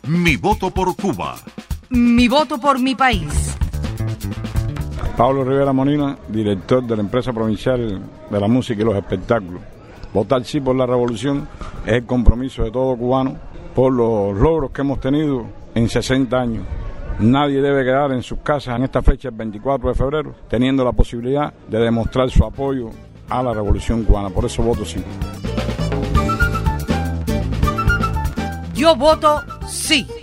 Mi voto por Cuba. Mi voto por mi país. Pablo Rivera Molina, director de la empresa provincial de la música y los espectáculos. Votar sí por la revolución es el compromiso de todo cubano por los logros que hemos tenido en 60 años. Nadie debe quedar en sus casas en esta fecha, el 24 de febrero, teniendo la posibilidad de demostrar su apoyo a la revolución cubana. Por eso voto sí. Yo voto sí.